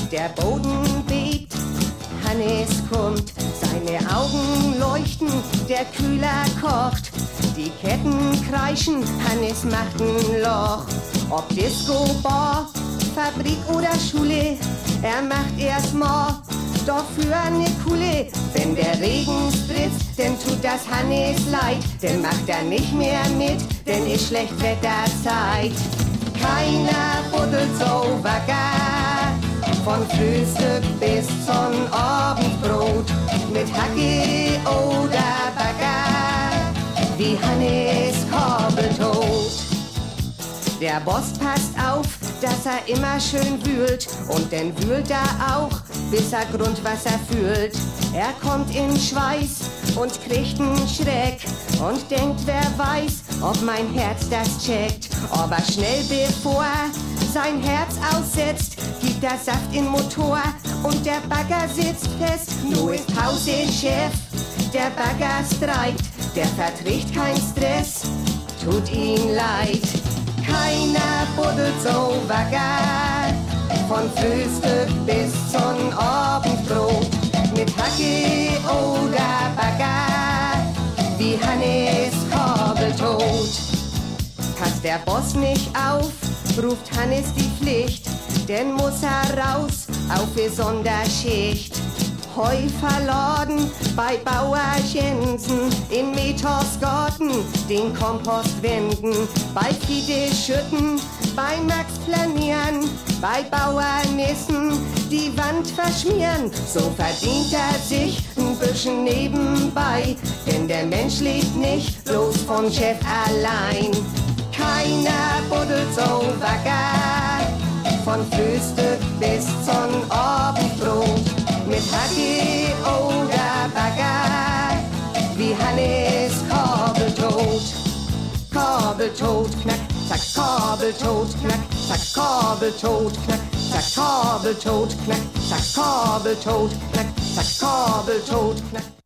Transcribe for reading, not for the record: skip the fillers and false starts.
Der Boden bebt, Hannes kommt, seine Augen leuchten, der Kühler kocht. Die Ketten kreischen, Hannes macht ein Loch. Ob Disco, Bar, Fabrik oder Schule, er macht erstmal doch für eine Kuhle. Wenn der Regen spritzt, denn tut das Hannes leid, denn macht er nicht mehr mit, denn ist Schlechtwetterzeit. Keiner buddelt so wacker, von Frühstück bis zum Abendbrot, mit Hacke oder Bagger, wie Hannes Kabeltot. Der Boss passt auf, dass er immer schön wühlt, und dann wühlt er auch, bis er Grundwasser fühlt. Er kommt in Schweiß und kriegt einen Schreck und denkt, wer weiß, ob mein Herz das checkt. Aber schnell bevor sein Herz aussetzt, gibt er Saft in Motor und der Bagger sitzt fest. Nur ist Pause, Chef, der Bagger streikt, der verträgt keinen Stress, tut ihm leid. Keiner buddelt so wacker, von Frühstück bis zum Abendbrot, mit Hacke oder Bagger, wie Hannes Kabeltot. Passt der Boss nicht auf, ruft Hannes die Pflicht, denn muss er raus auf die Sonderschicht. Heu verladen bei Bauer Jensen, in Methos Garten den Kompost wenden, bei Fide schütten, bei Max planieren, bei Bauer Nissen die Wand verschmieren. So verdient er sich ein bisschen nebenbei, denn der Mensch lebt nicht bloß vom Chef allein. Keiner buddelt so wacker, von Frühstück bis zum Abendbrot, mit Hacke oder Bagger, wie Hannes Kabeltot. Kabeltot, knack, zack, Kabeltot, knack, zack, Kabeltot, knack, zack, Kabeltot, knack, zack, Kabeltot, knack, zack, Kabeltot, knack.